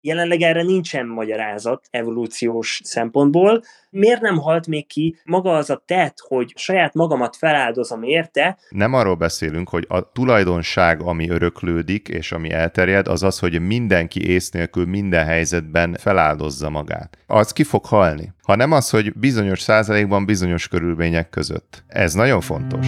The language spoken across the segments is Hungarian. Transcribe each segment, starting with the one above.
Jelenleg erre nincsen magyarázat evolúciós szempontból. Miért nem halt még ki maga az a tett, hogy saját magamat feláldozom érte? Nem arról beszélünk, hogy a tulajdonság, ami öröklődik és ami elterjed, az az, hogy mindenki ész nélkül minden helyzetben feláldozza magát. Az ki fog halni. Ha nem az, hogy bizonyos százalékban bizonyos körülmények között. Ez nagyon fontos.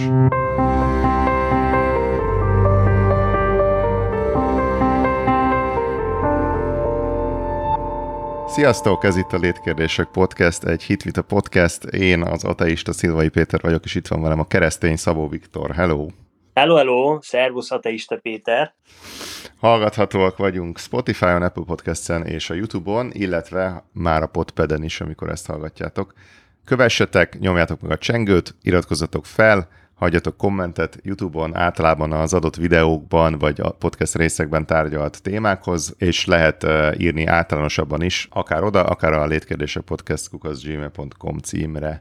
Sziasztok, ez itt a Létkérdések Podcast, egy Hitvita Podcast. Én az ateista Szilvai Péter vagyok, és itt van velem a keresztény Szabó Viktor. Hello! Hello, szervusz ateista Péter! Hallgathatóak vagyunk Spotify-on, Apple Podcast-en és a YouTube-on, illetve már a Podpeden is, amikor ezt hallgatjátok. Kövessetek, nyomjátok meg a csengőt, iratkozzatok fel, hagyjatok kommentet YouTube-on, általában az adott videókban, vagy a podcast részekben tárgyalt témákhoz, és lehet írni általánosabban is, akár oda, akár a Létkérdések podcast@gmail.com címre.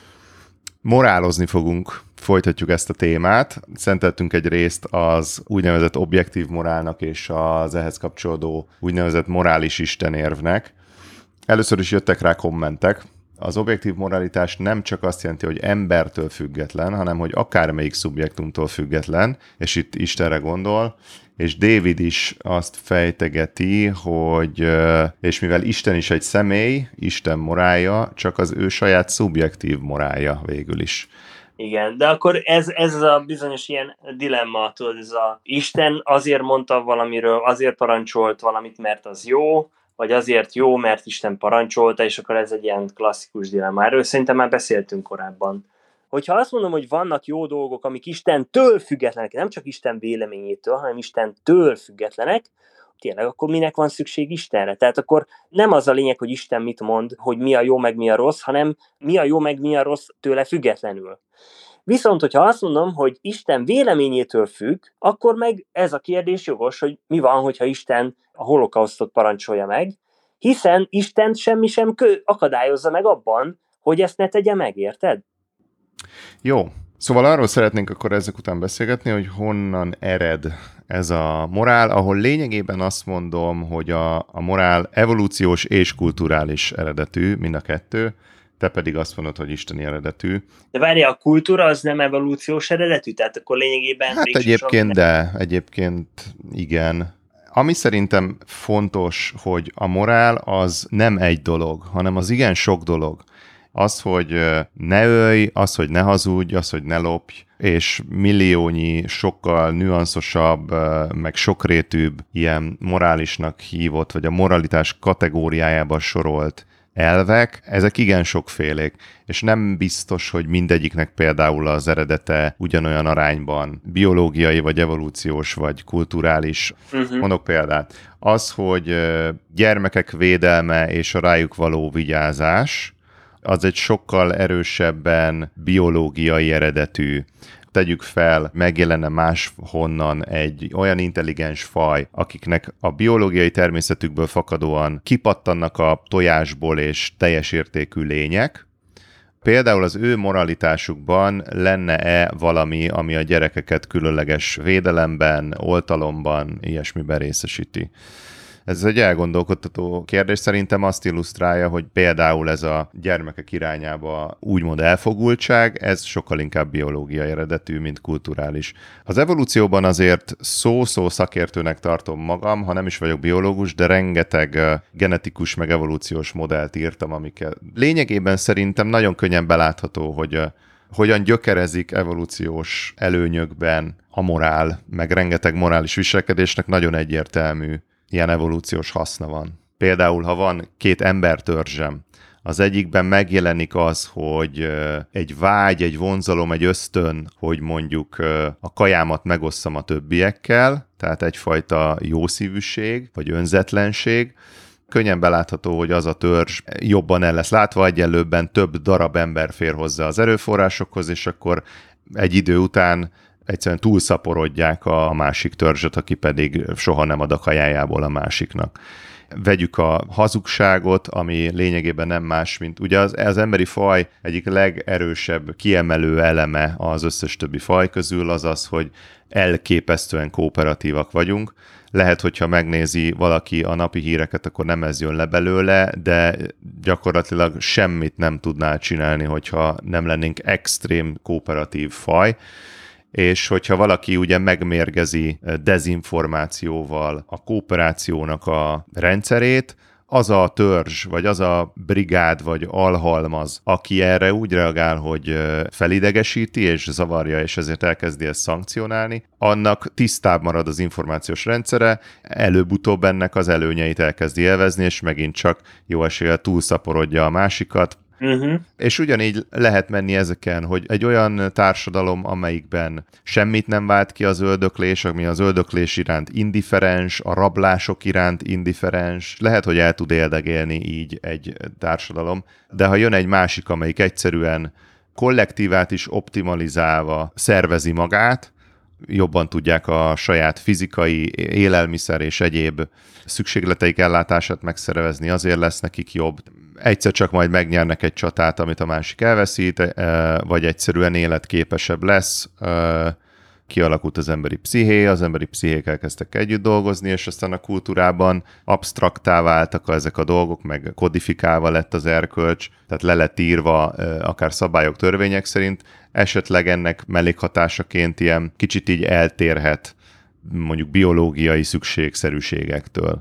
Morálozni fogunk, folytatjuk ezt a témát. Szenteltünk egy részt az úgynevezett objektív morálnak és az ehhez kapcsolódó úgynevezett morális istenérvnek. Először is jöttek rá kommentek. Az objektív moralitás nem csak azt jelenti, hogy embertől független, hanem hogy akármelyik szubjektumtól független, és itt Istenre gondol, és David is azt fejtegeti, hogy, és mivel Isten is egy személy, Isten morálja, csak az ő saját szubjektív morálja végül is. Igen, de akkor ez a bizonyos ilyen dilemma, tudod, ez a Isten azért mondta valamiről, azért parancsolt valamit, mert az jó, vagy azért jó, mert Isten parancsolta, és akkor ez egy ilyen klasszikus dilemma. Erről szerintem már beszéltünk korábban. Hogyha azt mondom, hogy vannak jó dolgok, amik Istentől függetlenek, nem csak Isten véleményétől, hanem Istentől függetlenek, tényleg akkor minek van szükség Istenre? Tehát akkor nem az a lényeg, hogy Isten mit mond, hogy mi a jó, meg mi a rossz, hanem mi a jó, meg mi a rossz tőle függetlenül. Viszont, hogyha azt mondom, hogy Isten véleményétől függ, akkor meg ez a kérdés jogos, hogy mi van, hogyha Isten a holokausztot parancsolja meg, hiszen Isten semmi sem akadályozza meg abban, hogy ezt ne tegye meg, érted? Jó, szóval arról szeretnénk akkor ezek után beszélgetni, hogy honnan ered ez a morál, ahol lényegében azt mondom, hogy a morál evolúciós és kulturális eredetű, mind a kettő, te pedig azt mondod, hogy isteni eredetű. De várjál, a kultúra az nem evolúciós eredetű? Tehát akkor lényegében... Hát egyébként igen. Ami szerintem fontos, hogy a morál az nem egy dolog, hanem az igen sok dolog. Az, hogy ne ölj, az, hogy ne hazudj, az, hogy ne lopj, és milliónyi sokkal nüanszosabb, meg sokrétűbb ilyen morálisnak hívott, vagy a moralitás kategóriájába sorolt elvek, ezek igen sokfélék, és nem biztos, hogy mindegyiknek például az eredete ugyanolyan arányban biológiai, vagy evolúciós, vagy kulturális. Mondok példát. Az, hogy gyermekek védelme és a rájuk való vigyázás, az egy sokkal erősebben biológiai eredetű. Tegyük fel, megjelenne máshonnan egy olyan intelligens faj, akiknek a biológiai természetükből fakadóan kipattannak a tojásból és teljes értékű lények. Például az ő moralitásukban lenne-e valami, ami a gyerekeket különleges védelemben, oltalomban, ilyesmiben részesíti? Ez egy elgondolkodtató kérdés, szerintem azt illusztrálja, hogy például ez a gyermekek irányába úgymond elfogultság, ez sokkal inkább biológiai eredetű, mint kulturális. Az evolúcióban azért szó-szó szakértőnek tartom magam, ha nem is vagyok biológus, de rengeteg genetikus meg evolúciós modellt írtam, amikkel lényegében szerintem nagyon könnyen belátható, hogy hogyan gyökerezik evolúciós előnyökben a morál, meg rengeteg morális viselkedésnek nagyon egyértelmű ilyen evolúciós haszna van. Például, ha van két embertörzsem, az egyikben megjelenik az, hogy egy vágy, egy vonzalom, egy ösztön, hogy mondjuk a kajámat megosszam a többiekkel, tehát egyfajta jószívűség, vagy önzetlenség, könnyen belátható, hogy az a törzs jobban el lesz látva, egyenlőbben több darab ember fér hozzá az erőforrásokhoz, és akkor egy idő után egyszerűen túlszaporodják a másik törzset, aki pedig soha nem ad a kajájából a másiknak. Vegyük a hazugságot, ami lényegében nem más, mint ugye az emberi faj egyik legerősebb kiemelő eleme az összes többi faj közül az az, hogy elképesztően kooperatívak vagyunk. Lehet, hogyha megnézi valaki a napi híreket, akkor nem ez jön le belőle, de gyakorlatilag semmit nem tudnál csinálni, hogyha nem lennénk extrém kooperatív faj, és hogyha valaki ugye megmérgezi dezinformációval a kooperációnak a rendszerét, az a törzs, vagy az a brigád, vagy alhalmaz, aki erre úgy reagál, hogy felidegesíti és zavarja, és ezért elkezdi ezt szankcionálni, annak tisztább marad az információs rendszere, előbb-utóbb ennek az előnyeit elkezdi élvezni, és megint csak jó eséllyel túlszaporodja a másikat. És ugyanígy lehet menni ezeken, hogy egy olyan társadalom, amelyikben semmit nem vált ki az öldöklés, ami az öldöklés iránt indiferens, a rablások iránt indiferens, lehet, hogy el tud éldegélni így egy társadalom, de ha jön egy másik, amelyik egyszerűen kollektívát is optimalizálva szervezi magát, jobban tudják a saját fizikai, élelmiszer és egyéb szükségleteik ellátását megszervezni, azért lesz nekik jobb. Egyszer csak majd megnyernek egy csatát, amit a másik elveszít, vagy egyszerűen életképesebb lesz, kialakult az emberi pszichék elkezdtek együtt dolgozni, és aztán a kultúrában absztraktá váltak ezek a dolgok, meg kodifikálva lett az erkölcs, tehát le lett írva akár szabályok, törvények szerint, esetleg ennek mellékhatásaként ilyen kicsit így eltérhet mondjuk biológiai szükségszerűségektől.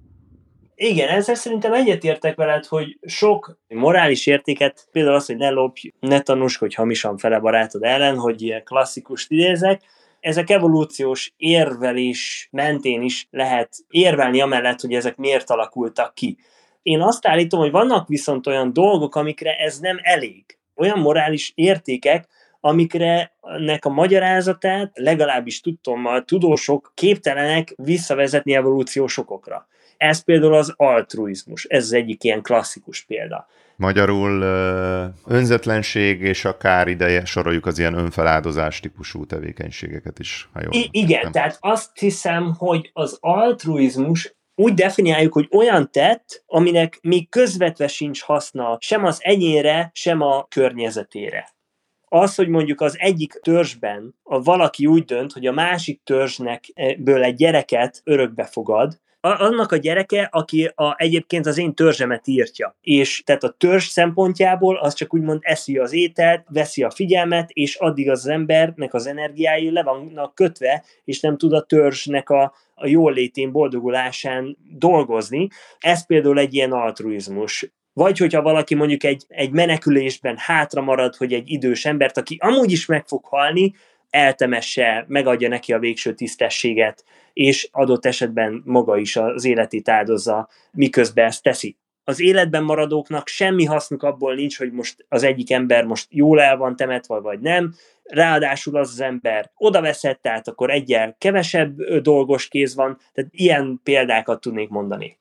Igen, ezzel szerintem egyetértek veled, hogy sok morális értéket, például az, hogy ne lopj, ne tanúskodj hamisan fele barátod ellen, hogy ilyen klasszikust idézek, ezek evolúciós érvelés mentén is lehet érvelni amellett, hogy ezek miért alakultak ki. Én azt állítom, hogy vannak viszont olyan dolgok, amikre ez nem elég. Olyan morális értékek, amikre nek a magyarázatát legalábbis tudósok képtelenek visszavezetni evolúciós okokra. Ez például az altruizmus, ez az egyik ilyen klasszikus példa. Magyarul önzetlenség, és akár ide soroljuk az ilyen önfeláldozás típusú tevékenységeket is. Ha jól igen, nem. Tehát azt hiszem, hogy az altruizmus úgy definiáljuk, hogy olyan tett, aminek még közvetve sincs haszna sem az egyénre, sem a környezetére. Az, hogy mondjuk az egyik törzsben valaki úgy dönt, hogy a másik törzsnekből egy gyereket örökbe fogad, annak a gyereke, aki egyébként az én törzsemet írtja. És tehát a törzs szempontjából az csak úgymond eszi az ételt, veszi a figyelmet, és addig az embernek az energiái le vannak kötve, és nem tud a törzsnek a jólétén, boldogulásán dolgozni. Ez például egy ilyen altruizmus. Vagy hogyha valaki mondjuk egy menekülésben hátra marad, hogy egy idős embert, aki amúgy is meg fog halni, eltemesse, megadja neki a végső tisztességet, és adott esetben maga is az életét áldozza, miközben ezt teszi. Az életben maradóknak semmi hasznuk abból nincs, hogy most az egyik ember most jól el van temetve, vagy nem, ráadásul az ember odaveszett, tehát akkor egyel kevesebb dolgos kéz van, tehát ilyen példákat tudnék mondani.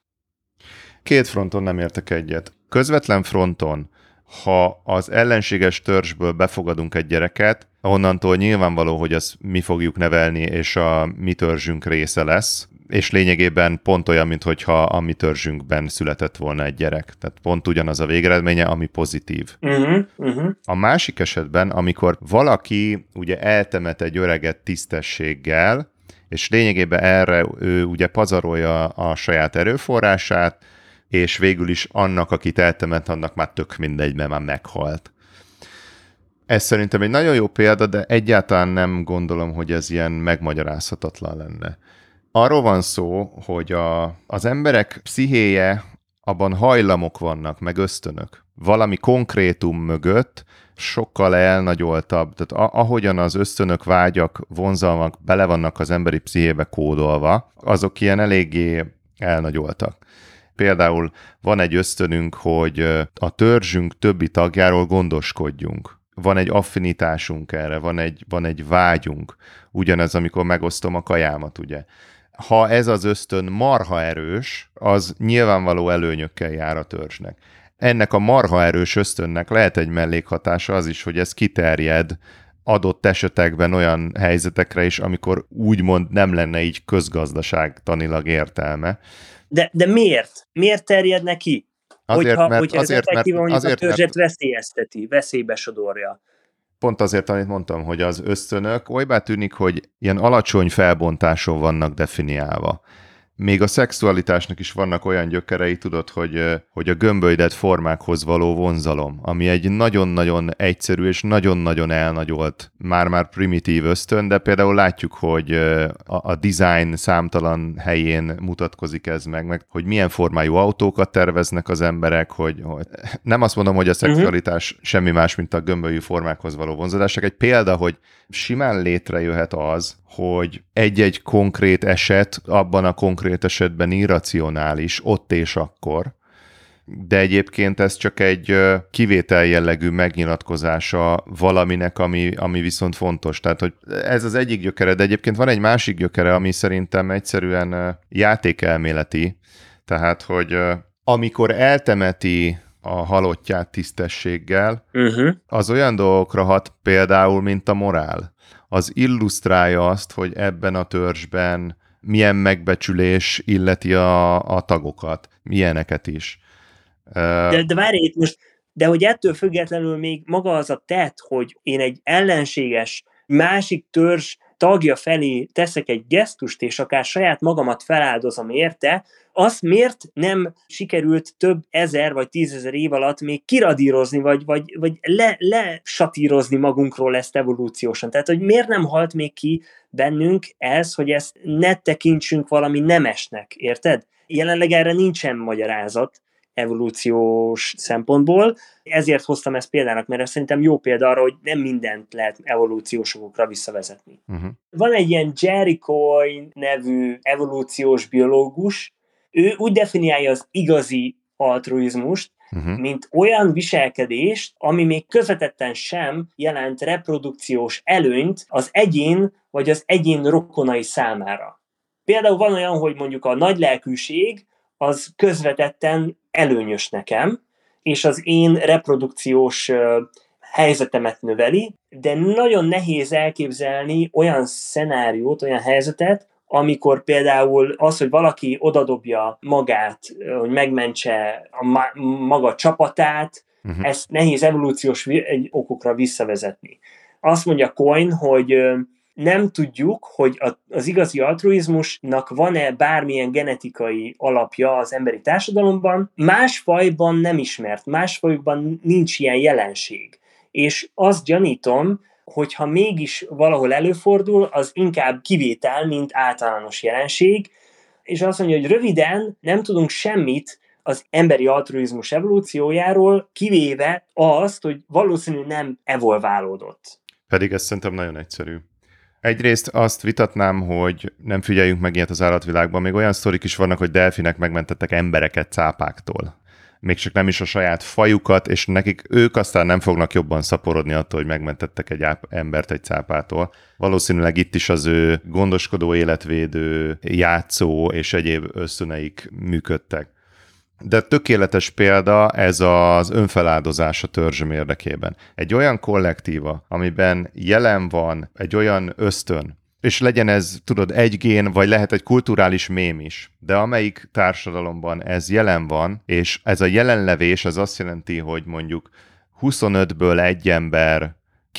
Két fronton nem értek egyet. Közvetlen fronton, ha az ellenséges törzsből befogadunk egy gyereket, onnantól nyilvánvaló, hogy ezt mi fogjuk nevelni, és a mi törzsünk része lesz, és lényegében pont olyan, mintha a mi törzsünkben született volna egy gyerek. Tehát pont ugyanaz a végeredménye, ami pozitív. A másik esetben, amikor valaki ugye eltemet egy öreget tisztességgel, és lényegében erre ő ugye pazarolja a saját erőforrását, és végül is annak, akit eltemet, annak már tök mindegy, mert már meghalt. Ez szerintem egy nagyon jó példa, de egyáltalán nem gondolom, hogy ez ilyen megmagyarázhatatlan lenne. Arról van szó, hogy az emberek pszichéje, abban hajlamok vannak, meg ösztönök. Valami konkrétum mögött sokkal elnagyoltabb, tehát ahogyan az ösztönök, vágyak, vonzalmak bele vannak az emberi pszichébe kódolva, azok ilyen eléggé elnagyoltak. Például van egy ösztönünk, hogy a törzsünk többi tagjáról gondoskodjunk. Van egy affinitásunk erre, van egy vágyunk. Ugyanez, amikor megosztom a kajámat, ugye. Ha ez az ösztön marha erős, az nyilvánvaló előnyökkel jár a törzsnek. Ennek a marha erős ösztönnek lehet egy mellékhatása az is, hogy ez kiterjed adott esetekben olyan helyzetekre is, amikor úgymond nem lenne így közgazdaságtanilag értelme. De miért? Miért terjedne ki? Hogyha ez effektívan a törzset veszélyezteti, veszélybe sodorja. Pont azért, amit mondtam, hogy az ösztönök olybá tűnik, hogy ilyen alacsony felbontáson vannak definiálva. még a szexualitásnak is vannak olyan gyökerei, tudod, hogy a gömbölyded formákhoz való vonzalom, ami egy nagyon-nagyon egyszerű és nagyon-nagyon elnagyolt, már-már primitív ösztön, de például látjuk, hogy a design számtalan helyén mutatkozik ez meg hogy milyen formájú autókat terveznek az emberek, hogy nem azt mondom, hogy a szexualitás semmi más, mint a gömbölyű formákhoz való vonzódás, csak egy példa, hogy simán létrejöhet az, hogy egy-egy konkrét eset abban a konkrét esetben irracionális, ott és akkor, de egyébként ez csak egy kivétel jellegű megnyilatkozása valaminek, ami viszont fontos. Tehát, hogy ez az egyik gyökere, de egyébként van egy másik gyökere, ami szerintem egyszerűen játékelméleti. Tehát, hogy amikor eltemeti a halottját tisztességgel, az olyan dolgokra hat például, mint a morál. Az illusztrálja azt, hogy ebben a törzsben milyen megbecsülés illeti a tagokat, milyeneket is. De várj itt most, de hogy ettől függetlenül még maga az a tett, hogy én egy ellenséges másik törzs tagja felé teszek egy gesztust, és akár saját magamat feláldozom érte, azt miért nem sikerült több ezer vagy 10 000 év alatt még kiradírozni, vagy lesatírozni magunkról ezt evolúciósan? Tehát, hogy miért nem halt még ki bennünk ez, hogy ezt ne tekintsünk valami nemesnek, érted? Jelenleg erre nincsen magyarázat evolúciós szempontból, ezért hoztam ezt példának, mert ez szerintem jó példa arra, hogy nem mindent lehet evolúciós okokra visszavezetni. Van egy ilyen Jerry Coyne nevű evolúciós biológus, ő úgy definiálja az igazi altruizmust, mint olyan viselkedést, ami még közvetetten sem jelent reprodukciós előnyt az egyén vagy az egyén rokonai számára. Például van olyan, hogy mondjuk a nagylelkűség az közvetetten előnyös nekem, és az én reprodukciós helyzetemet növeli, de nagyon nehéz elképzelni olyan szenáriót, olyan helyzetet, amikor például az, hogy valaki odadobja magát, hogy megmentse a maga csapatát, ezt nehéz evolúciós okokra visszavezetni. Azt mondja Coyne, hogy nem tudjuk, hogy az igazi altruizmusnak van-e bármilyen genetikai alapja az emberi társadalomban. Más fajban nem ismert, más fajokban nincs ilyen jelenség. És azt gyanítom, hogyha mégis valahol előfordul, az inkább kivétel, mint általános jelenség. És azt mondja, hogy röviden nem tudunk semmit az emberi altruizmus evolúciójáról, kivéve azt, hogy valószínűleg nem evolválódott. Pedig ez szerintem nagyon egyszerű. Egyrészt azt vitatnám, hogy nem figyeljünk meg ilyet az állatvilágban. Még olyan sztorik is vannak, hogy delfinek megmentettek embereket cápáktól. Még csak nem is a saját fajukat, és ők aztán nem fognak jobban szaporodni attól, hogy megmentettek egy embert egy cápától. Valószínűleg itt is az ő gondoskodó, életvédő, játszó és egyéb ösztöneik működtek. De tökéletes példa ez az önfeláldozás a törzsem érdekében. Egy olyan kollektíva, amiben jelen van egy olyan ösztön, és legyen ez, tudod, egy gén, vagy lehet egy kulturális mém is, de amelyik társadalomban ez jelen van, és ez a jelenlevés, az azt jelenti, hogy mondjuk 25-ből egy ember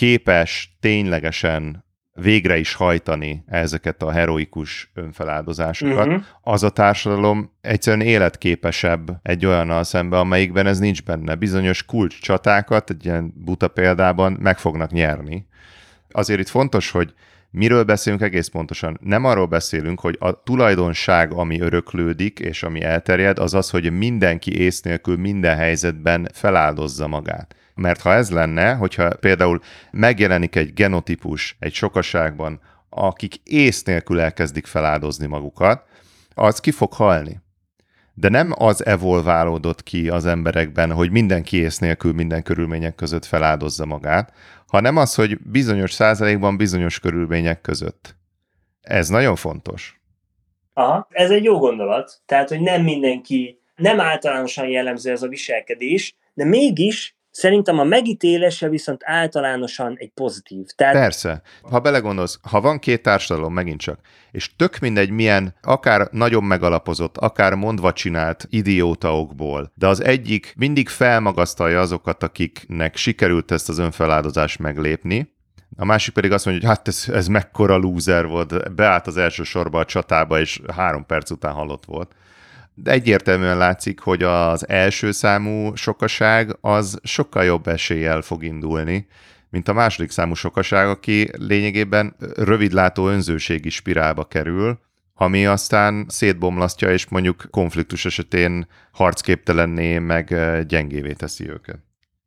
képes ténylegesen végre is hajtani ezeket a heroikus önfeláldozásokat, az a társadalom egyszerűen életképesebb egy olyannal szemben, amelyikben ez nincs benne. Bizonyos kulcscsatákat, egy ilyen buta példában meg fognak nyerni. Azért itt fontos, hogy miről beszélünk egész pontosan. Nem arról beszélünk, hogy a tulajdonság, ami öröklődik és ami elterjed, az az, hogy mindenki ész nélkül minden helyzetben feláldozza magát. Mert ha ez lenne, hogyha például megjelenik egy genotípus egy sokaságban, akik ész nélkül elkezdik feláldozni magukat, az ki fog halni. De nem az evolválódott ki az emberekben, hogy mindenki ész nélkül minden körülmények között feláldozza magát, hanem az, hogy bizonyos százalékban bizonyos körülmények között. Ez nagyon fontos. Aha, ez egy jó gondolat. Tehát, hogy nem mindenki, nem általánosan jellemző ez a viselkedés, de mégis szerintem a megítélése viszont általánosan egy pozitív. Tehát... Persze. Ha belegondolsz, ha van két társadalom megint csak, és tök mindegy milyen, akár nagyon megalapozott, akár mondva csinált idióta okból, de az egyik mindig felmagasztalja azokat, akiknek sikerült ezt az önfeláldozást meglépni, A másik pedig azt mondja, hogy hát ez mekkora lúzer volt, beállt az első sorba a csatába, és 3 perc után halott volt. De egyértelműen látszik, hogy az első számú sokaság az sokkal jobb eséllyel fog indulni, mint a második számú sokaság, aki lényegében rövidlátó önzőségi spirálba kerül, ami aztán szétbomlasztja, és mondjuk konfliktus esetén harcképtelenné, meg gyengévé teszi őket.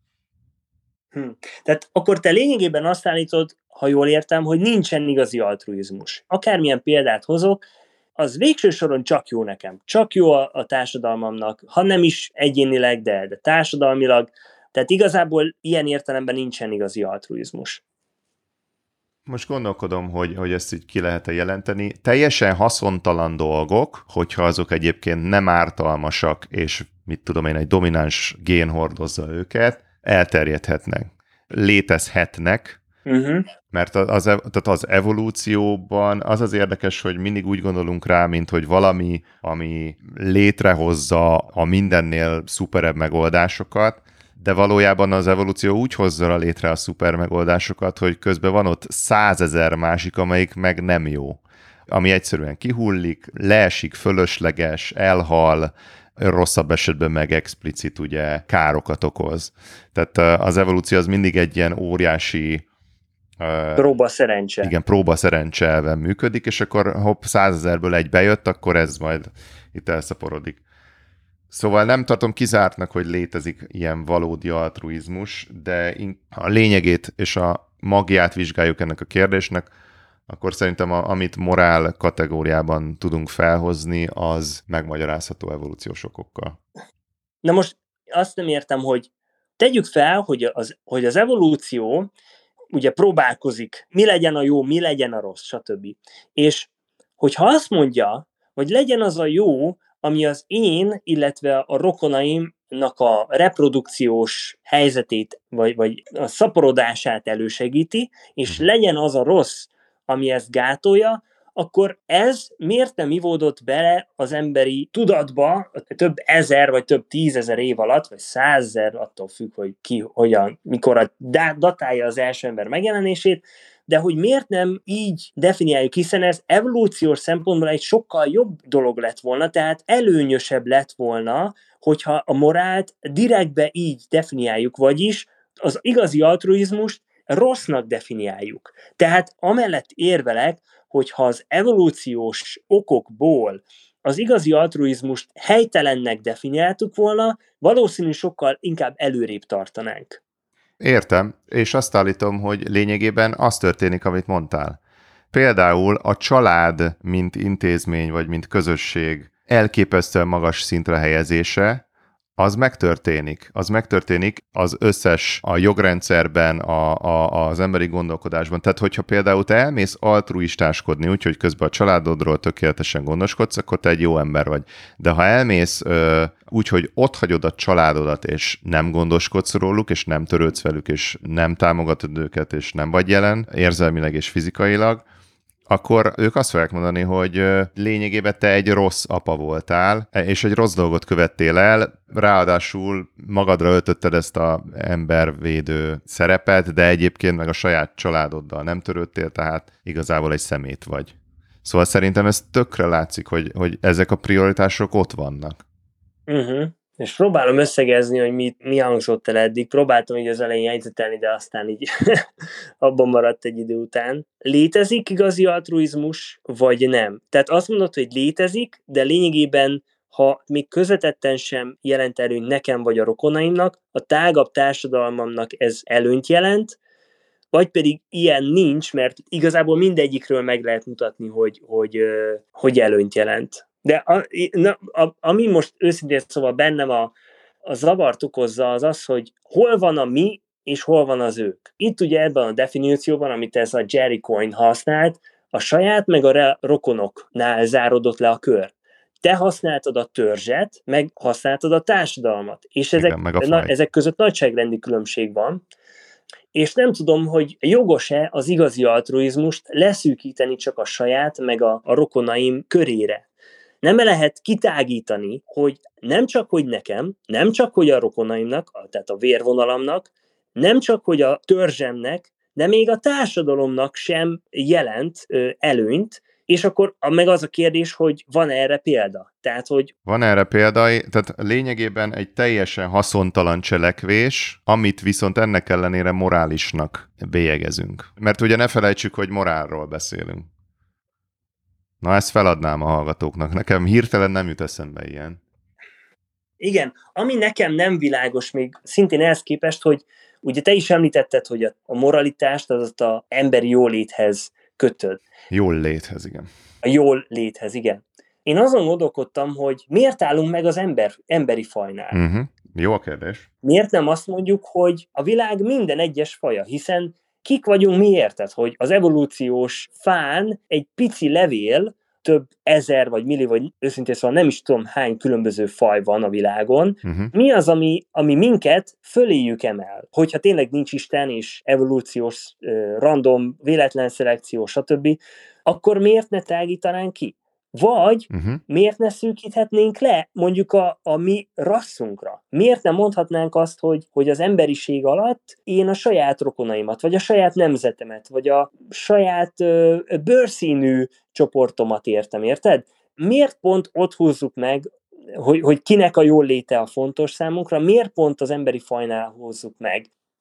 Tehát akkor te lényegében azt állítod, ha jól értem, hogy nincsen igazi altruizmus. Akármilyen példát hozok, az végső soron csak jó nekem. Csak jó a társadalmamnak, ha nem is egyénileg, de társadalmilag. Tehát igazából ilyen értelemben nincsen igazi altruizmus. Most gondolkodom, hogy ezt így ki lehet-e jelenteni. Teljesen haszontalan dolgok, hogyha azok egyébként nem ártalmasak, és mit tudom én, egy domináns gén hordozza őket, elterjedhetnek. Létezhetnek, mert az evolúcióban az érdekes, hogy mindig úgy gondolunk rá, mint hogy valami, ami létrehozza a mindennél szuperebb megoldásokat, de valójában az evolúció úgy hozza létre a szuper megoldásokat, hogy közben van ott 100 000 másik, amelyik meg nem jó. Ami egyszerűen kihullik, leesik, fölösleges, elhal, rosszabb esetben meg explicit ugye károkat okoz. Tehát az evolúció az mindig egy ilyen óriási próba-szerencse. Igen, próba-szerencse elven működik, és akkor hopp, 100 000-ből egy bejött, akkor ez majd itt elszaporodik. Szóval nem tartom kizártnak, hogy létezik ilyen valódi altruizmus, de a lényegét és a magját vizsgáljuk ennek a kérdésnek, akkor szerintem amit morál kategóriában tudunk felhozni, az megmagyarázható evolúciós okokkal. Na most azt nem értem, hogy tegyük fel, hogy az evolúció ugye próbálkozik, mi legyen a jó, mi legyen a rossz, stb. És hogyha azt mondja, hogy legyen az a jó, ami az én, illetve a rokonaimnak a reprodukciós helyzetét, vagy a szaporodását elősegíti, és legyen az a rossz, ami ezt gátolja, akkor ez miért nem ivódott bele az emberi tudatba több ezer, vagy több 10 000 év alatt, vagy 100 000, attól függ, hogy ki, hogyan, mikor datálja az első ember megjelenését, de hogy miért nem így definiáljuk, hiszen ez evolúciós szempontból egy sokkal jobb dolog lett volna, tehát előnyösebb lett volna, hogyha a morált direktbe így definiáljuk, vagyis az igazi altruizmust rossznak definiáljuk. Tehát amellett érvelek, hogyha az evolúciós okokból az igazi altruizmust helytelennek definiáltuk volna, valószínűleg sokkal inkább előrébb tartanánk. Értem, és azt állítom, hogy lényegében az történik, amit mondtál. Például a család, mint intézmény, vagy mint közösség elképesztően magas szintre helyezése, az megtörténik. Az megtörténik az összes a jogrendszerben, az emberi gondolkodásban. Tehát, hogyha például te elmész altruistáskodni, úgyhogy közben a családodról tökéletesen gondoskodsz, akkor te egy jó ember vagy. De ha elmész úgyhogy ott hagyod a családodat, és nem gondoskodsz róluk, és nem törődsz velük, és nem támogatod őket, és nem vagy jelen érzelmileg és fizikailag, akkor ők azt fogják mondani, hogy lényegében te egy rossz apa voltál, és egy rossz dolgot követtél el, ráadásul magadra öltötted ezt az embervédő szerepet, de egyébként meg a saját családoddal nem törődtél, tehát igazából egy szemét vagy. Szóval szerintem ez tökre látszik, hogy ezek a prioritások ott vannak. És próbálom összegezni, hogy mi hangzott el eddig. Próbáltam így az elején jegyzetelni, de aztán így abban maradt egy idő után. Létezik igazi altruizmus, vagy nem? Tehát azt mondod, hogy létezik, de lényegében, ha még közvetetten sem jelent előnyt nekem vagy a rokonaimnak, a tágabb társadalmamnak ez előnyt jelent, vagy pedig ilyen nincs, mert igazából mindegyikről meg lehet mutatni, hogy előnyt jelent. De ami most őszintén szóval bennem a zavart okozza, az, hogy hol van a mi, és hol van az ők. Itt ugye ebben a definícióban, amit ez a Jerry Coyne használt, a saját meg a rokonoknál záródott le a kör. Te használtad a törzset, meg használtad a társadalmat. És ezek között nagyságrendi különbség van. És nem tudom, hogy jogos-e az igazi altruizmust leszűkíteni csak a saját, meg a rokonaim körére. Nem lehet kitágítani, hogy nem csak, hogy nekem, nem csak, hogy a rokonaimnak, tehát a vérvonalamnak, nem csak, hogy a törzsemnek, de még a társadalomnak sem jelent előnyt, és akkor meg az a kérdés, hogy van erre példa? Tehát, hogy... Van erre példa, tehát lényegében egy teljesen haszontalan cselekvés, amit viszont ennek ellenére morálisnak bélyegezünk. Mert ugye ne felejtsük, hogy morálról beszélünk. Na, ezt feladnám a hallgatóknak. Nekem hirtelen nem jut eszembe ilyen. Igen, ami nekem nem világos még szintén ehhez képest, hogy ugye te is említetted, hogy a moralitást az a emberi jóléthez kötöd. Jól léthez, igen. A jól léthez, igen. Én azon gondolkodtam, hogy miért állunk meg az emberi fajnál? Jó a kérdés. Miért nem azt mondjuk, hogy a világ minden egyes faja, hiszen kik vagyunk mi, érted, hogy az evolúciós fán egy pici levél, több ezer vagy millió, vagy őszintén szóval nem is tudom hány különböző faj van a világon. Mi az, ami minket föléjük emel? Hogyha tényleg nincs Isten és evolúciós, random, véletlen szelekció, stb., akkor miért ne tágítanánk ki? Vagy miért ne szűkíthetnénk le mondjuk a mi rasszunkra? Miért nem mondhatnánk azt, hogy az emberiség alatt én a saját rokonaimat, vagy a saját nemzetemet, vagy a saját bőrszínű csoportomat értem, érted? Miért pont ott húzzuk meg, hogy kinek a jól léte a fontos számunkra, miért pont az emberi fajnál húzzuk meg?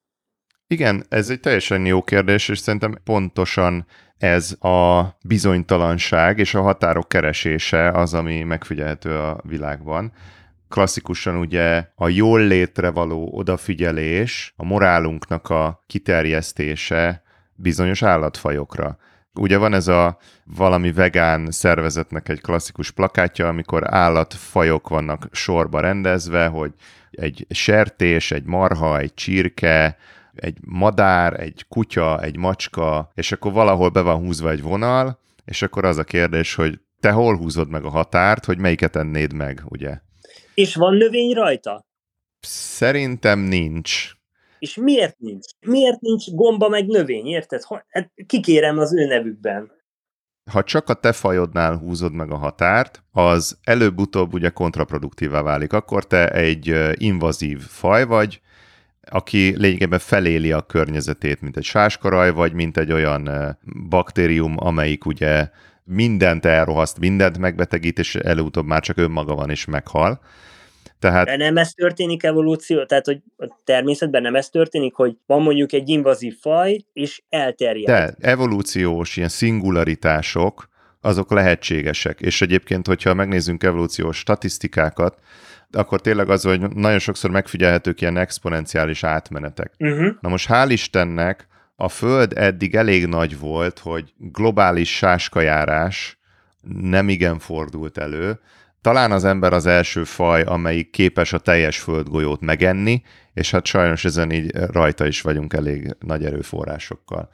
Igen, ez egy teljesen jó kérdés, és szerintem pontosan ez a bizonytalanság és a határok keresése az, ami megfigyelhető a világban. Klasszikusan ugye a jól létre való odafigyelés, a morálunknak a kiterjesztése bizonyos állatfajokra. Ugye van ez a valami vegán szervezetnek egy klasszikus plakátja, amikor állatfajok vannak sorba rendezve, hogy egy sertés, egy marha, egy csirke, egy madár, egy kutya, egy macska, és akkor valahol be van húzva egy vonal, és akkor az a kérdés, hogy te hol húzod meg a határt, hogy melyiket ennéd meg, ugye? És van növény rajta? Szerintem nincs. És miért nincs? Miért nincs gomba meg növény, érted? Hát kikérem az ő nevükben. Ha csak a te fajodnál húzod meg a határt, az előbb-utóbb ugye kontraproduktívá válik. Akkor te egy invazív faj vagy, aki lényegében feléli a környezetét, mint egy sáskaraj, vagy mint egy olyan baktérium, amelyik ugye mindent elrohaszt, mindent megbetegít, és előutóbb már csak önmaga van és meghal. Tehát... De nem ez történik evolúció? Tehát, hogy a természetben nem ez történik, hogy van mondjuk egy invazív faj, és elterjed. De evolúciós ilyen szingularitások, azok lehetségesek. És egyébként, hogyha megnézzünk evolúciós statisztikákat, akkor tényleg az, hogy nagyon sokszor megfigyelhetők ilyen exponenciális átmenetek. Na most hál' Istennek a Föld eddig elég nagy volt, hogy globális sáskajárás nem igen fordult elő. Talán az ember az első faj, amelyik képes a teljes földgolyót megenni, és hát sajnos ezen így rajta is vagyunk elég nagy erőforrásokkal.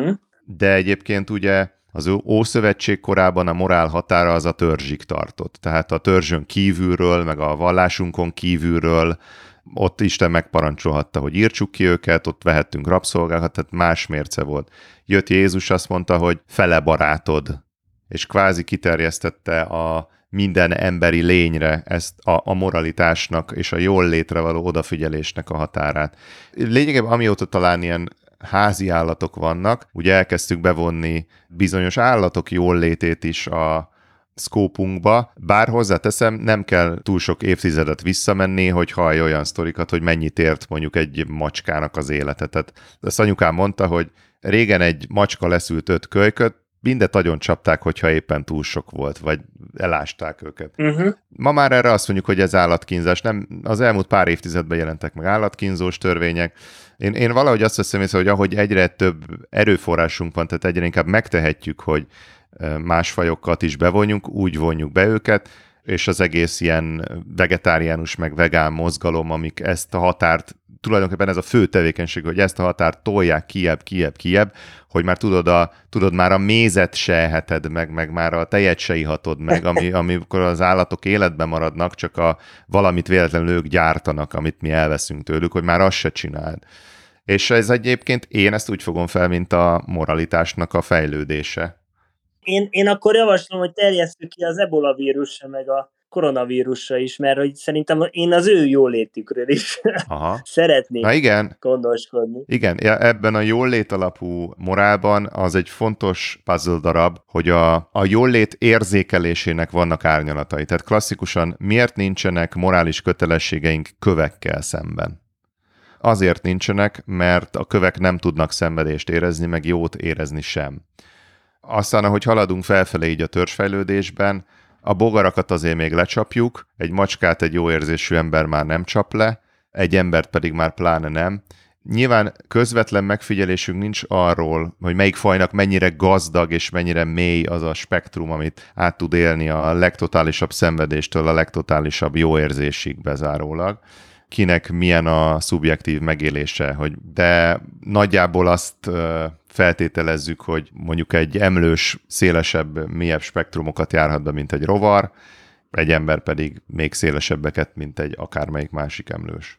De egyébként ugye az Ószövetség korában a morál határa az a törzsig tartott. Tehát a törzsön kívülről, meg a vallásunkon kívülről ott Isten megparancsolhatta, hogy írtsuk ki őket, ott vehettünk rabszolgákat, tehát más mérce volt. Jött Jézus, azt mondta, hogy fele barátod, és kvázi kiterjesztette a minden emberi lényre ezt a moralitásnak és a jól létre való odafigyelésnek a határát. Lényegében amióta talán ilyen házi állatok vannak, ugye elkezdtük bevonni bizonyos állatok jól létét is a szkópunkba, bár hozzáteszem, nem kell túl sok évtizedet visszamenni, hogy hallj olyan sztorikat, hogy mennyit ért mondjuk egy macskának az élete. Tehát ezt anyukám mondta, hogy régen egy macska leszült 5 kölyköt, mindet agyon csapták, hogyha éppen túl sok volt, vagy elásták őket. Ma már erre azt mondjuk, hogy ez állatkínzás. Nem, az elmúlt pár évtizedben jelentek meg állatkínzós törvények. Én valahogy azt veszem észre, hogy ahogy egyre több erőforrásunk van, tehát egyre inkább megtehetjük, hogy más fajokat is bevonjunk, úgy vonjuk be őket, és az egész ilyen vegetáriánus meg vegán mozgalom, amik ezt a határt, tulajdonképpen ez a fő tevékenység, hogy ezt a határt tolják kijebb, hogy már tudod már a mézet se eheted meg már a tejet se ihatod meg, amikor az állatok életben maradnak, csak valamit véletlenül ők gyártanak, amit mi elveszünk tőlük, hogy már azt se csináld. És ez egyébként én ezt úgy fogom fel, mint a moralitásnak a fejlődése. Én akkor javaslom, hogy terjesszük ki az ebola vírusra, meg a koronavírusra is, mert hogy szerintem én az ő jólétükről is szeretnék gondoskodni. Igen, ebben a jólét alapú morálban az egy fontos puzzle darab, hogy a jólét érzékelésének vannak árnyalatai. Tehát klasszikusan miért nincsenek morális kötelességeink kövekkel szemben? Azért nincsenek, mert a kövek nem tudnak szenvedést érezni, meg jót érezni sem. Aztán, ahogy haladunk felfelé így a törzsfejlődésben, a bogarakat azért még lecsapjuk, egy macskát egy jó érzésű ember már nem csap le, egy embert pedig már pláne nem. Nyilván közvetlen megfigyelésünk nincs arról, hogy melyik fajnak mennyire gazdag és mennyire mély az a spektrum, amit át tud élni a legtotálisabb szenvedéstől a legtotálisabb jó érzésig bezárólag. Kinek milyen a szubjektív megélése, de nagyjából azt feltételezzük, hogy mondjuk egy emlős, szélesebb, mélyebb spektrumokat járhat be, mint egy rovar, egy ember pedig még szélesebbeket, mint egy akármelyik másik emlős.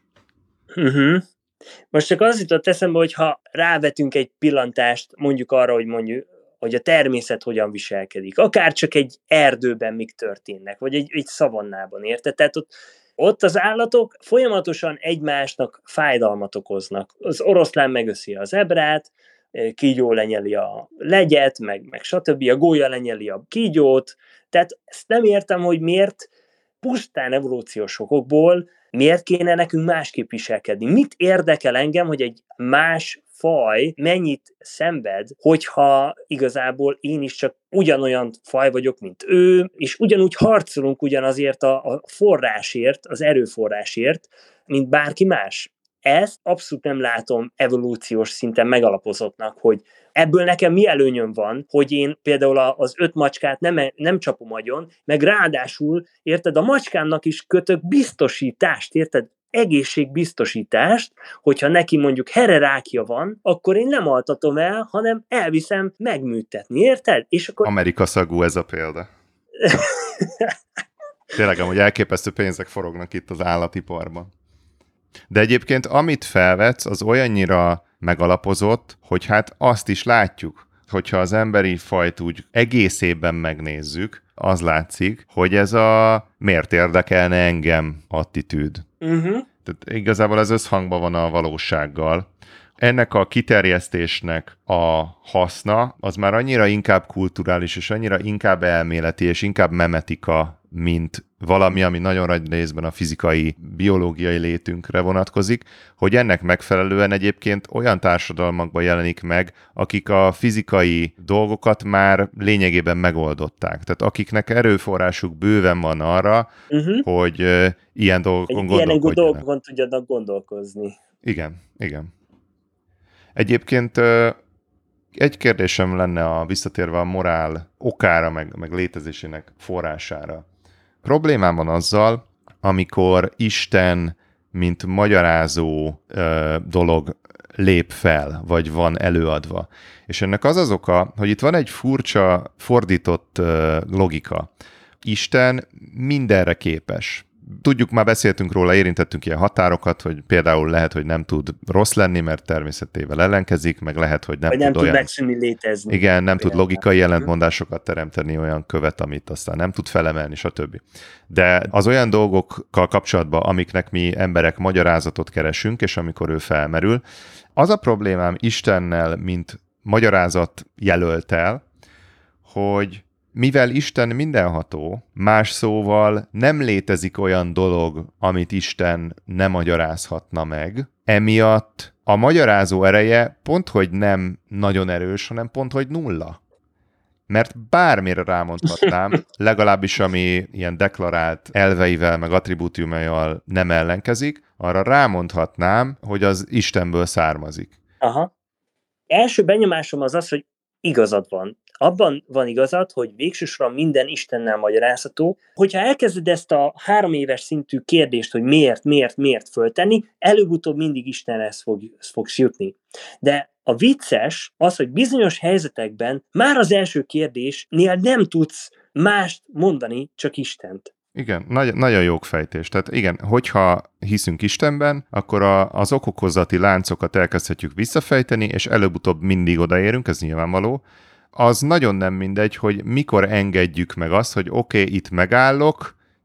Most csak az jutott eszembe, hogy ha rávetünk egy pillantást mondjuk arra, hogy a természet hogyan viselkedik, akár csak egy erdőben mik történnek, vagy egy szavannában, érted? Tehát ott az állatok folyamatosan egymásnak fájdalmat okoznak. Az oroszlán megöszi a zebrát, kígyó lenyeli a legyet, meg stb. A gólya lenyeli a kígyót. Tehát ezt nem értem, hogy miért pusztán evolúciós okokból miért kéne nekünk másképp viselkedni. Mit érdekel engem, hogy egy más faj mennyit szenved, hogyha igazából én is csak ugyanolyan faj vagyok, mint ő, és ugyanúgy harcolunk ugyanazért a forrásért, az erőforrásért, mint bárki más. Ezt abszolút nem látom evolúciós szinten megalapozottnak, hogy ebből nekem mi előnyöm van, hogy én például az 5 macskát nem csapom agyon, meg ráadásul, érted, a macskámnak is kötök biztosítást, érted? Egészségbiztosítást, hogyha neki mondjuk hererákja van, akkor én nem altatom el, hanem elviszem megműtetni, érted? És akkor... Amerika szagú ez a példa. Tényleg, amúgy elképesztő pénzek forognak itt az állatiparban. De egyébként amit felvetsz, az olyannyira megalapozott, hogy hát azt is látjuk, hogyha az emberi fajt úgy egészében megnézzük, az látszik, hogy ez a miért érdekelne engem attitűd. Tehát igazából ez összhangban van a valósággal. Ennek a kiterjesztésnek a haszna az már annyira inkább kulturális, és annyira inkább elméleti, és inkább memetika, mint valami, ami nagyon nagy részben a fizikai, biológiai létünkre vonatkozik, hogy ennek megfelelően egyébként olyan társadalmakban jelenik meg, akik a fizikai dolgokat már lényegében megoldották. Tehát akiknek erőforrásuk bőven van arra, hogy ilyen dolgokon gondolkodjanak. Ilyen dolgokon tudjanak gondolkozni. Igen. Egyébként egy kérdésem lenne visszatérve a morál okára, meg létezésének forrására. Problémám van azzal, amikor Isten, mint magyarázó dolog lép fel, vagy van előadva. És ennek az oka, hogy itt van egy furcsa, fordított logika. Isten mindenre képes. Tudjuk, már beszéltünk róla, érintettünk ilyen határokat, hogy például lehet, hogy nem tud rossz lenni, mert természetével ellenkezik, meg lehet, hogy nem tud olyan... megszűnni létezni. Igen, nem tud logikai ellentmondásokat teremteni, olyan követ, amit aztán nem tud felemelni, stb. De az olyan dolgokkal kapcsolatban, amiknek mi emberek magyarázatot keresünk, és amikor ő felmerül, az a problémám Istennel, mint magyarázat jelölt el, hogy mivel Isten mindenható, más szóval nem létezik olyan dolog, amit Isten nem magyarázhatna meg, emiatt a magyarázó ereje pont, hogy nem nagyon erős, hanem pont, hogy nulla. Mert bármire rámondhatnám, legalábbis ami ilyen deklarált elveivel, meg attribútumaival nem ellenkezik, arra rámondhatnám, hogy az Istenből származik. Aha. Első benyomásom az, hogy igazad van. Abban van igazad, hogy végsősorban minden Istennel magyarázható. Hogyha elkezded ezt a 3 éves szintű kérdést, hogy miért föltenni, előbb-utóbb mindig Istenhez fogsz jutni. De a vicces az, hogy bizonyos helyzetekben már az első kérdésnél nem tudsz mást mondani, csak Istent. Igen, nagyon jó fejtés. Tehát igen, hogyha hiszünk Istenben, akkor az okokozati láncokat elkezdhetjük visszafejteni, és előbb-utóbb mindig odaérünk, ez nyilvánvaló. Az nagyon nem mindegy, hogy mikor engedjük meg azt, hogy oké, itt megállok,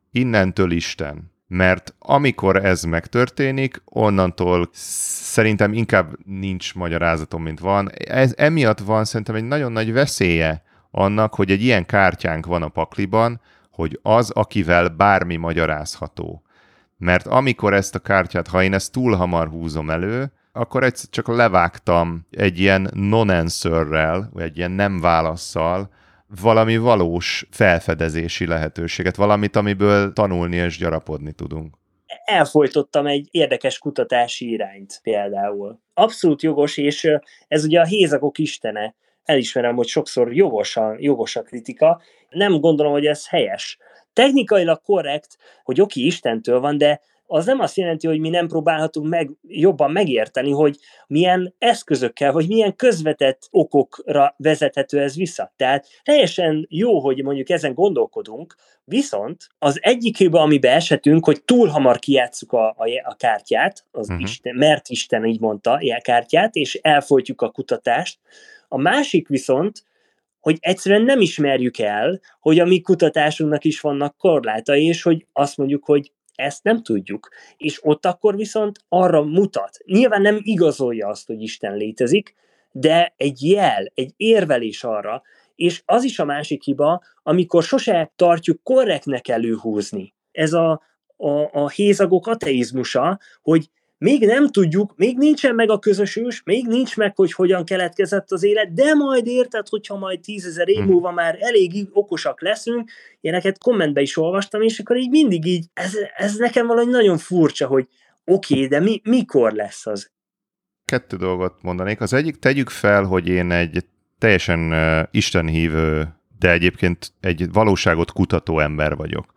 innentől Isten. Mert amikor ez megtörténik, onnantól szerintem inkább nincs magyarázatom, mint van. Emiatt van szerintem egy nagyon nagy veszélye annak, hogy egy ilyen kártyánk van a pakliban, hogy az, akivel bármi magyarázható. Mert amikor ezt a kártyát, ha én ezt túl hamar húzom elő, akkor egyszer csak levágtam egy ilyen non-answerrel, vagy egy ilyen nem válasszal valami valós felfedezési lehetőséget, valamit, amiből tanulni és gyarapodni tudunk. Elfojtottam egy érdekes kutatási irányt például. Abszolút jogos, és ez ugye a hézagok istene. Elismerem, hogy sokszor jogos a kritika. Nem gondolom, hogy ez helyes. Technikailag korrekt, hogy oké, Istentől van, de az nem azt jelenti, hogy mi nem próbálhatunk jobban megérteni, hogy milyen eszközökkel, vagy milyen közvetett okokra vezethető ez vissza. Tehát teljesen jó, hogy mondjuk ezen gondolkodunk, viszont az egyik hiba, amiben esetünk, hogy túl hamar kijátsszuk a kártyát, Isten, mert Isten így mondta a kártyát, és elfolytjuk a kutatást. A másik viszont, hogy egyszerűen nem ismerjük el, hogy a mi kutatásunknak is vannak korlátai, és hogy azt mondjuk, hogy ezt nem tudjuk. És ott akkor viszont arra mutat. Nyilván nem igazolja azt, hogy Isten létezik, de egy jel, egy érvelés arra, és az is a másik hiba, amikor sose tartjuk korrektnek előhúzni. Ez a hézagok ateizmusa, hogy még nem tudjuk, még nincsen meg a közös ős, még nincs meg, hogy hogyan keletkezett az élet, de majd érted, hogyha majd 10 000 év múlva már elég okosak leszünk. Ilyeneket kommentbe is olvastam, és akkor így mindig így, ez nekem valahogy nagyon furcsa, hogy oké, de mikor lesz az? 2 dolgot mondanék. Az egyik, tegyük fel, hogy én egy teljesen istenhívő, de egyébként egy valóságot kutató ember vagyok.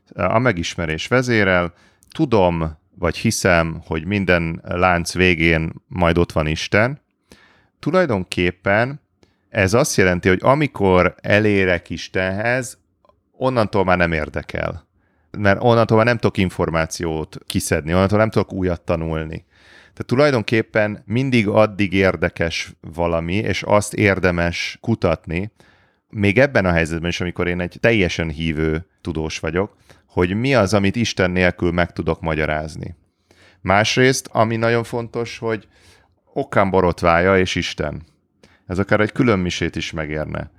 A megismerés vezérel, tudom, vagy hiszem, hogy minden lánc végén majd ott van Isten. Tulajdonképpen ez azt jelenti, hogy amikor elérek Istenhez, onnantól már nem érdekel. Mert onnantól már nem tudok információt kiszedni, onnantól nem tudok újat tanulni. Tehát tulajdonképpen mindig addig érdekes valami, és azt érdemes kutatni, még ebben a helyzetben is, amikor én egy teljesen hívő tudós vagyok, hogy mi az, amit Isten nélkül meg tudok magyarázni. Másrészt, ami nagyon fontos, hogy okán borotvája és Isten. Ez akár egy külön misét is megérne.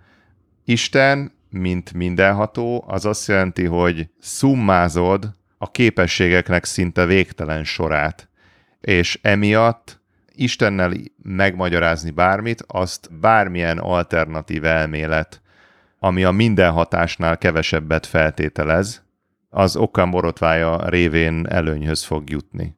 Isten, mint mindenható, az azt jelenti, hogy szummázod a képességeknek szinte végtelen sorát, és emiatt Istennel megmagyarázni bármit, azt bármilyen alternatív elmélet, ami a mindenhatásnál kevesebbet feltételez, az okán borotvája révén előnyhöz fog jutni.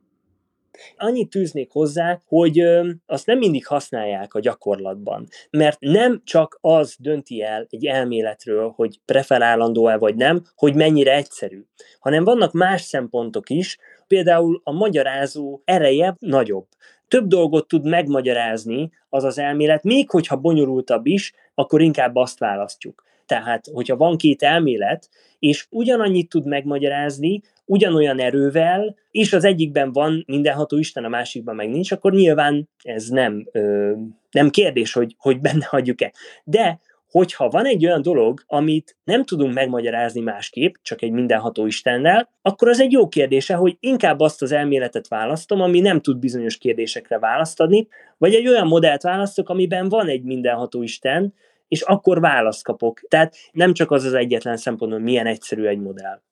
Annyit tűznék hozzá, hogy azt nem mindig használják a gyakorlatban, mert nem csak az dönti el egy elméletről, hogy preferálandó-e vagy nem, hogy mennyire egyszerű, hanem vannak más szempontok is, például a magyarázó ereje nagyobb. Több dolgot tud megmagyarázni az elmélet, még hogyha bonyolultabb is, akkor inkább azt választjuk. Tehát, hogyha van 2 elmélet, és ugyanannyit tud megmagyarázni, ugyanolyan erővel, és az egyikben van mindenható Isten, a másikban meg nincs, akkor nyilván ez nem kérdés, hogy benne hagyjuk-e. De hogyha van egy olyan dolog, amit nem tudunk megmagyarázni másképp, csak egy mindenható Istennel, akkor az egy jó kérdése, hogy inkább azt az elméletet választom, ami nem tud bizonyos kérdésekre választ adni, vagy egy olyan modellt választok, amiben van egy mindenható Isten, és akkor választ kapok. Tehát nem csak az egyetlen szempont, hogy milyen egyszerű egy modell.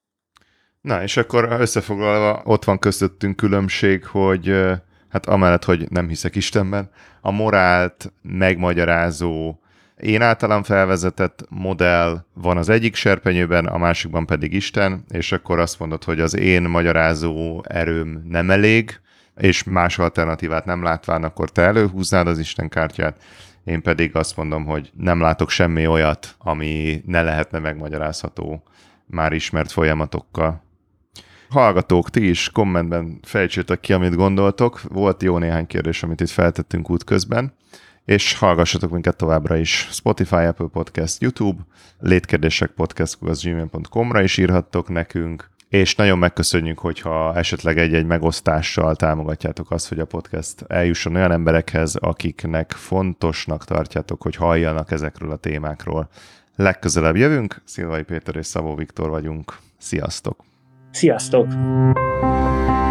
Na, és akkor összefoglalva ott van közöttünk különbség, hogy hát amellett, hogy nem hiszek Istenben, a morált megmagyarázó, én általam felvezetett modell van az egyik serpenyőben, a másikban pedig Isten, és akkor azt mondod, hogy az én magyarázó erőm nem elég, és más alternatívát nem látván, akkor te előhúznád az Isten kártyát, én pedig azt mondom, hogy nem látok semmi olyat, ami ne lehetne megmagyarázható már ismert folyamatokkal. Hallgatók, ti is kommentben fejtsétek ki, amit gondoltok. Volt jó néhány kérdés, amit itt feltettünk útközben, és hallgassatok minket továbbra is. Spotify, Apple Podcast, YouTube, létkérdésekpodcast@gmail.com-ra is írhattok nekünk, és nagyon megköszönjük, hogyha esetleg egy-egy megosztással támogatjátok azt, hogy a podcast eljusson olyan emberekhez, akiknek fontosnak tartjátok, hogy halljanak ezekről a témákról. Legközelebb jövünk, Szilvai Péter és Szabó Viktor vagyunk. Sziasztok! Sziasztok!